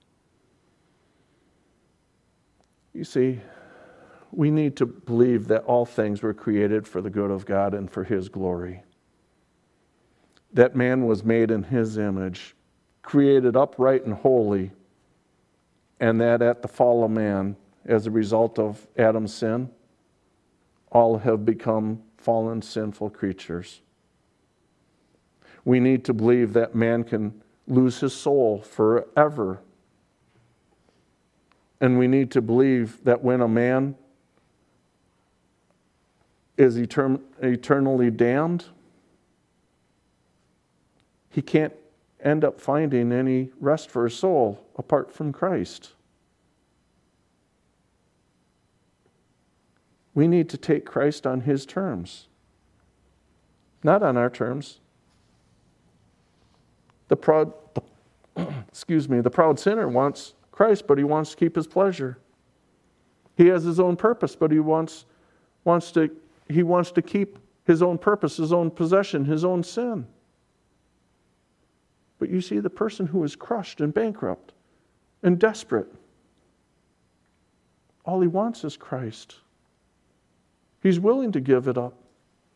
You see, we need to believe that all things were created for the good of God and for His glory. That man was made in His image, created upright and holy, and that at the fall of man, as a result of Adam's sin, all have become fallen, sinful creatures. We need to believe that man can lose his soul forever. And we need to believe that when a man is etern- eternally damned, he can't end up finding any rest for his soul apart from Christ. We need to take Christ on his terms, not on our terms. The proud, excuse me, the proud sinner wants Christ, but he wants to keep his pleasure. He has his own purpose, but he wants, wants to, he wants to keep his own purpose, his own possession, his own sin. But you see, the person who is crushed and bankrupt and desperate, all he wants is Christ. He's willing to give it up.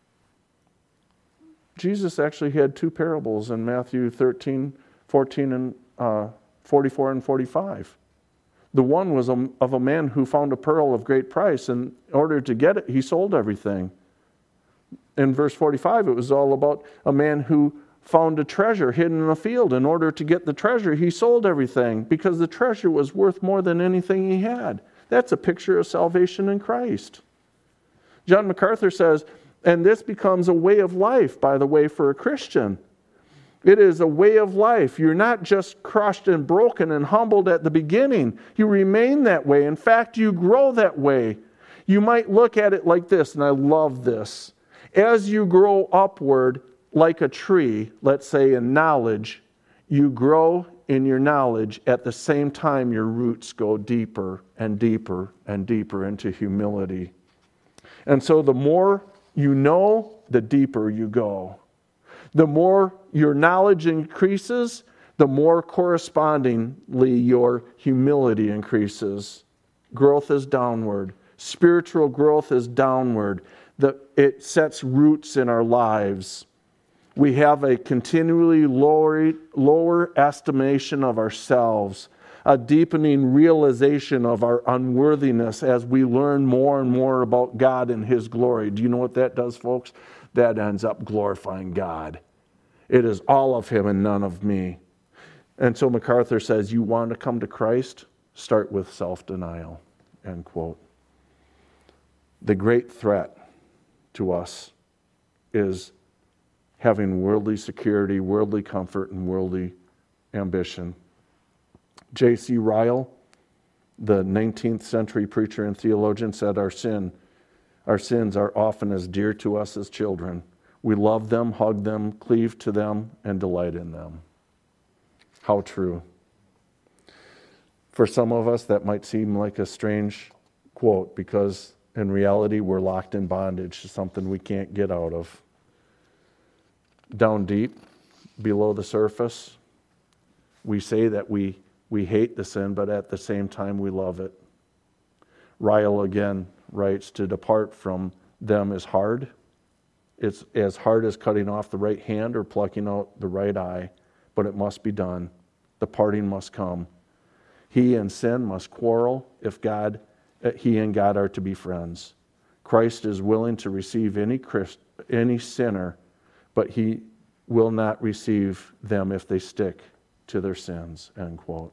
Jesus actually had two parables in Matthew thirteen, fourteen, and uh, forty-four and forty-five. The one was a, of a man who found a pearl of great price, and in order to get it, he sold everything. In verse forty-five, it was all about a man who found a treasure hidden in a field. In order to get the treasure, he sold everything because the treasure was worth more than anything he had. That's a picture of salvation in Christ. John MacArthur says, and this becomes a way of life, by the way, for a Christian. It is a way of life. You're not just crushed and broken and humbled at the beginning. You remain that way. In fact, you grow that way. You might look at it like this, and I love this. As you grow upward like a tree, let's say in knowledge, you grow in your knowledge at the same time your roots go deeper and deeper and deeper into humility. And so the more you know, the deeper you go. The more your knowledge increases, the more correspondingly your humility increases. Growth is downward. Spiritual growth is downward. The, it sets roots in our lives. We have a continually lower, lower estimation of ourselves, a deepening realization of our unworthiness as we learn more and more about God and His glory. Do you know what that does, folks? That ends up glorifying God. It is all of Him and none of me. And so MacArthur says, you want to come to Christ? Start with self-denial, end quote. The great threat to us is having worldly security, worldly comfort, and worldly ambition. J C Ryle, the nineteenth century preacher and theologian, said our sin, our sins are often as dear to us as children. We love them, hug them, cleave to them, and delight in them. How true. For some of us, that might seem like a strange quote because in reality, we're locked in bondage to something we can't get out of. Down deep, below the surface, we say that we, we hate the sin, but at the same time we love it. Ryle again writes, to depart from them is hard. It's as hard as cutting off the right hand or plucking out the right eye, but it must be done. The parting must come. He and sin must quarrel if God, he and God are to be friends. Christ is willing to receive any Christ, any sinner, but he will not receive them if they stick to their sins, end quote.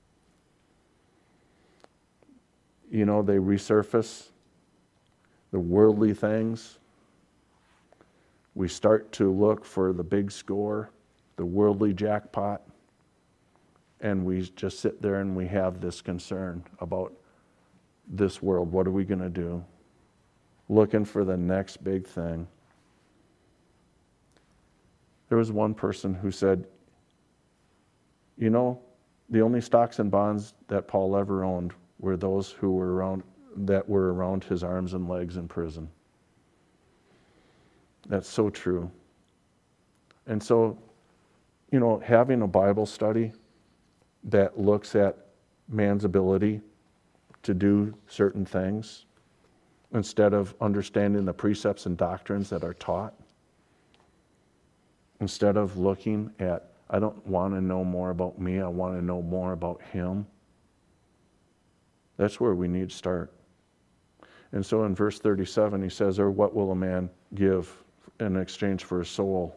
You know, they resurface the worldly things. We start to look for the big score, the worldly jackpot, and we just sit there and we have this concern about this world. What are we going to do? Looking for the next big thing. There was one person who said, you know, the only stocks and bonds that Paul ever owned were those who were around, that were around his arms and legs in prison. That's so true. And so, you know, having a Bible study that looks at man's ability to do certain things instead of understanding the precepts and doctrines that are taught, instead of looking at, I don't want to know more about me, I want to know more about Him. That's where we need to start. And so in verse thirty-seven, he says, or what will a man give in exchange for his soul?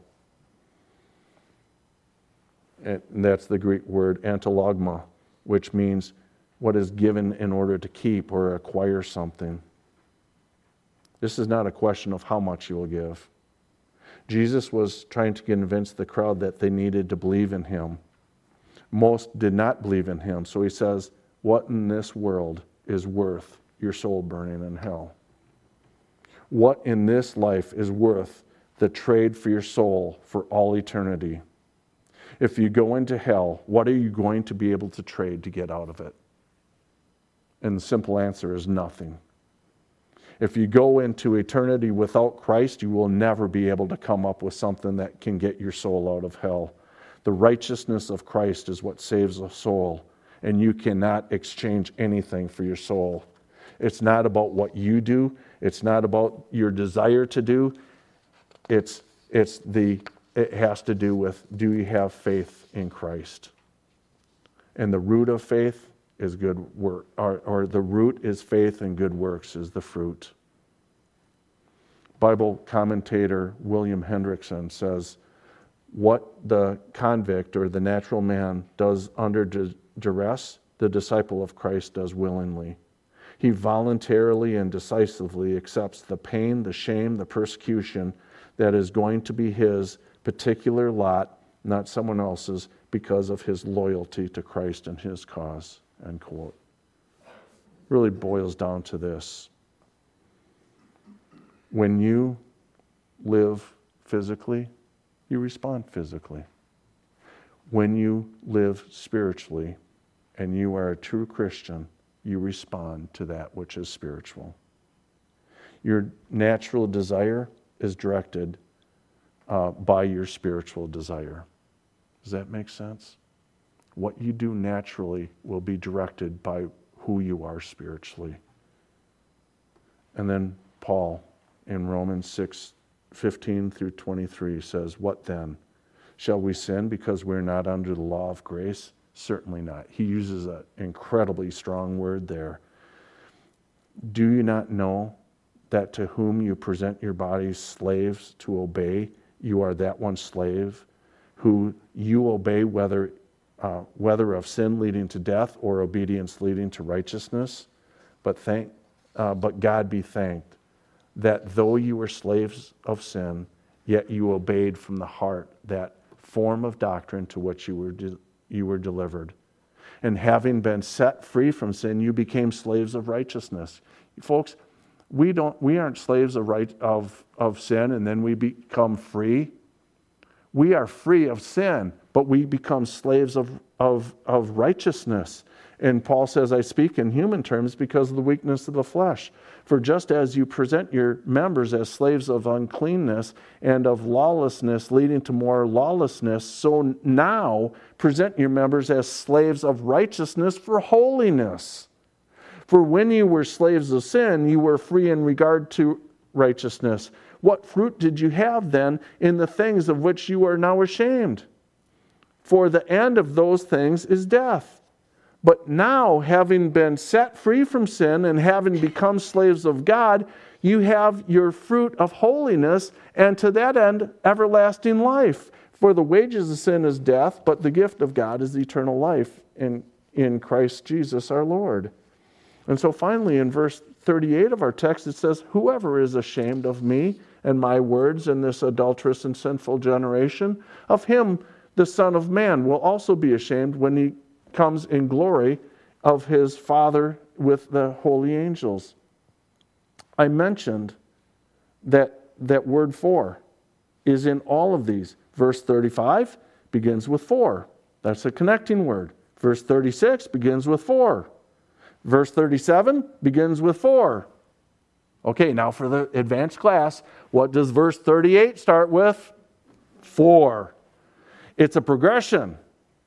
And that's the Greek word antilogma, which means what is given in order to keep or acquire something. This is not a question of how much you will give. Jesus was trying to convince the crowd that they needed to believe in him. Most did not believe in him, so he says, what in this world is worth your soul burning in hell? What in this life is worth the trade for your soul for all eternity? If you go into hell, what are you going to be able to trade to get out of it? And the simple answer is nothing. If you go into eternity without Christ, you will never be able to come up with something that can get your soul out of hell. The righteousness of Christ is what saves a soul, and you cannot exchange anything for your soul. It's not about what you do. It's not about your desire to do. It's it's the it has to do with, do you have faith in Christ? And the root of faith is good work, or, or the root is faith, and good works is the fruit. Bible commentator William Hendrickson says, what the convict or the natural man does under duress, the disciple of Christ does willingly. He voluntarily and decisively accepts the pain, the shame, the persecution that is going to be his particular lot, not someone else's, because of his loyalty to Christ and his cause, end quote. Really boils down to this. When you live physically, you respond physically. When you live spiritually and you are a true Christian, you respond to that which is spiritual. Your natural desire is directed uh, by your spiritual desire. Does that make sense? What you do naturally will be directed by who you are spiritually. And then Paul in Romans six fifteen through twenty-three says, what then? Shall we sin because we're not under the law of grace? Certainly not. He uses an incredibly strong word there. Do you not know that to whom you present your bodies slaves to obey, you are that one slave who you obey, whether uh, whether of sin leading to death or obedience leading to righteousness? But thank, uh, but God be thanked that though you were slaves of sin, yet you obeyed from the heart that form of doctrine to which you were de- you were delivered. And having been set free from sin, you became slaves of righteousness. Folks, we don't we aren't slaves of right of, of sin and then we become free. We are free of sin, but we become slaves of, of, of righteousness. And Paul says, I speak in human terms because of the weakness of the flesh. For just as you present your members as slaves of uncleanness and of lawlessness leading to more lawlessness, so now present your members as slaves of righteousness for holiness. For when you were slaves of sin, you were free in regard to righteousness. What fruit did you have then in the things of which you are now ashamed? For the end of those things is death. But now, having been set free from sin and having become slaves of God, you have your fruit of holiness, and to that end, everlasting life. For the wages of sin is death, but the gift of God is eternal life in, in Christ Jesus our Lord. And so finally, in verse thirty-eight of our text, it says, whoever is ashamed of me and my words in this adulterous and sinful generation, of him the Son of Man will also be ashamed when he comes in glory of his Father with the holy angels. I mentioned that that word for is in all of these. Verse thirty-five begins with for. That's a connecting word. Verse thirty-six begins with for. Verse thirty-seven begins with for. Okay, now for the advanced class, what does verse thirty-eight start with? For. It's a progression.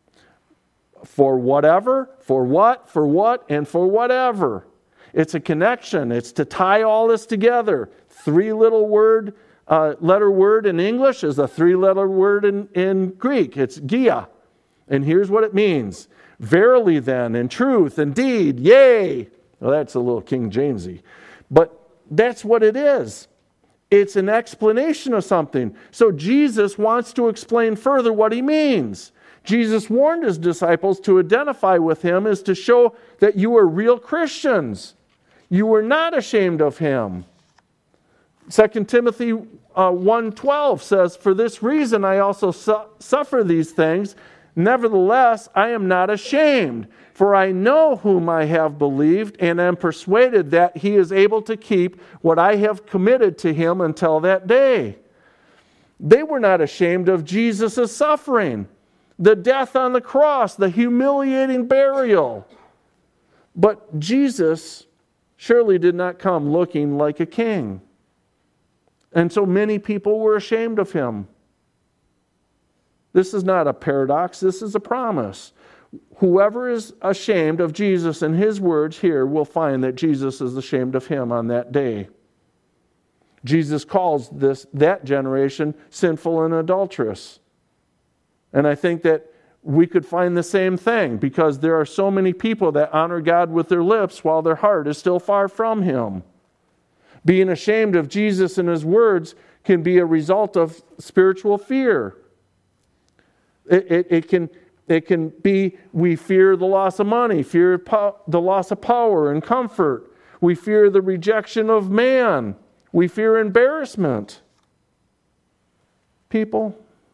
For whatever, for what, for what, and for whatever. It's a connection. It's to tie all this together. Three little word, uh, letter word in English is a three-letter word in, in Greek. It's gia. And here's what it means. Verily then, in truth, indeed, yea. Well, that's a little King Jamesy. But That's what it is. It's an explanation of something. So Jesus wants to explain further what he means. Jesus warned his disciples to identify with him is to show that you are real Christians. You were not ashamed of him. Second Timothy uh, one twelve says, "For this reason I also su- suffer these things. Nevertheless, I am not ashamed, for I know whom I have believed and am persuaded that he is able to keep what I have committed to him until that day." They were not ashamed of Jesus' suffering, the death on the cross, the humiliating burial. But Jesus surely did not come looking like a king. And so many people were ashamed of him. This is not a paradox, this is a promise. Whoever is ashamed of Jesus and his words here will find that Jesus is ashamed of him on that day. Jesus calls this that generation sinful and adulterous. And I think that we could find the same thing because there are so many people that honor God with their lips while their heart is still far from him. Being ashamed of Jesus and his words can be a result of spiritual fear. It, it, it can it can be we fear the loss of money, fear po- the loss of power and comfort. We fear the rejection of man. We fear embarrassment. People,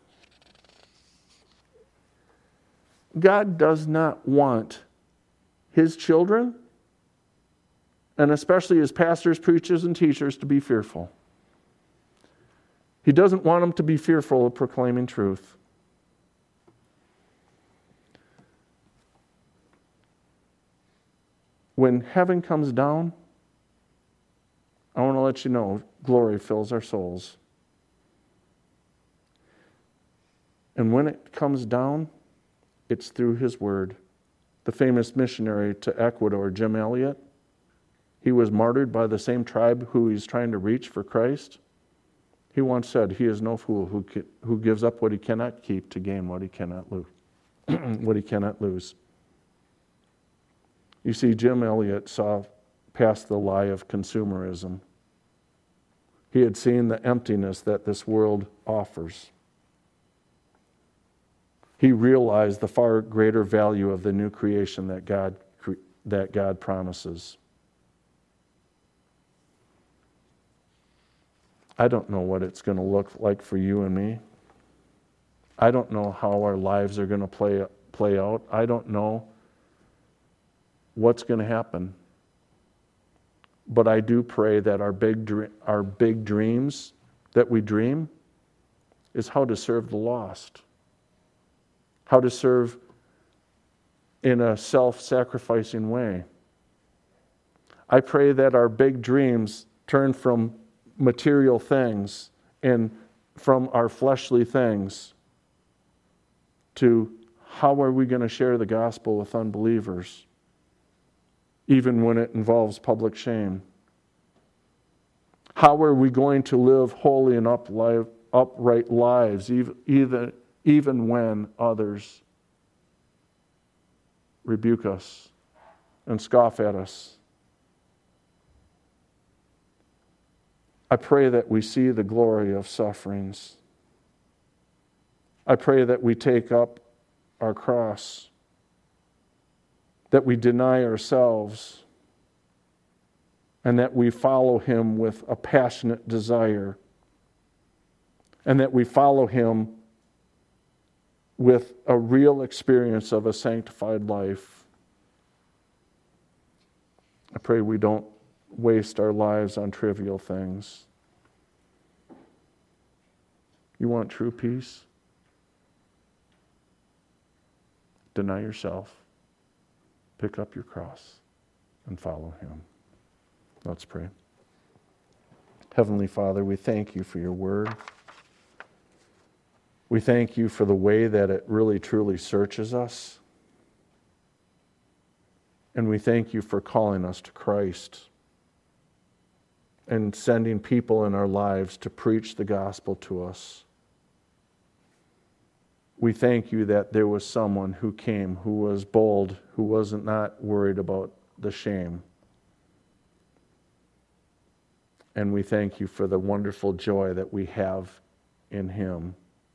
God does not want his children, and especially his pastors, preachers, and teachers, to be fearful. He doesn't want them to be fearful of proclaiming truth. When heaven comes down, I want to let you know, glory fills our souls. And when it comes down, it's through his word. The famous missionary to Ecuador, Jim Elliot, he was martyred by the same tribe who he's trying to reach for Christ. He once said, "He is no fool who who gives up what he cannot keep to gain what he cannot lose." what he cannot lose. You see, Jim Elliot saw past the lie of consumerism. He had seen the emptiness that this world offers. He realized the far greater value of the new creation that God that God promises. I don't know what it's going to look like for you and me. I don't know how our lives are going to play play out. I don't know what's going to happen. But I do pray that our big our big dreams that we dream is how to serve the lost. How to serve in a self-sacrificing way. I pray that our big dreams turn from material things and from our fleshly things to how are we going to share the gospel with unbelievers, even when it involves public shame? How are we going to live holy and upright lives, even, even when others rebuke us and scoff at us? I pray that we see the glory of sufferings. I pray that we take up our cross, that we deny ourselves, and that we follow him with a passionate desire, and that we follow him with a real experience of a sanctified life. I pray we don't waste our lives on trivial things. You want true peace? Deny yourself, pick up your cross, and follow him. Let's pray. Heavenly Father, we thank you for your word. We thank you for the way that it really truly searches us. And we thank you for calling us to Christ and sending people in our lives to preach the gospel to us. We thank you that there was someone who came, who was bold, who wasn't not worried about the shame. And we thank you for the wonderful joy that we have in him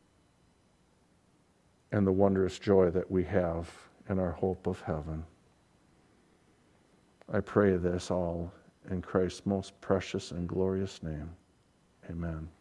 and the wondrous joy that we have in our hope of heaven. I pray this all in Christ's most precious and glorious name. Amen.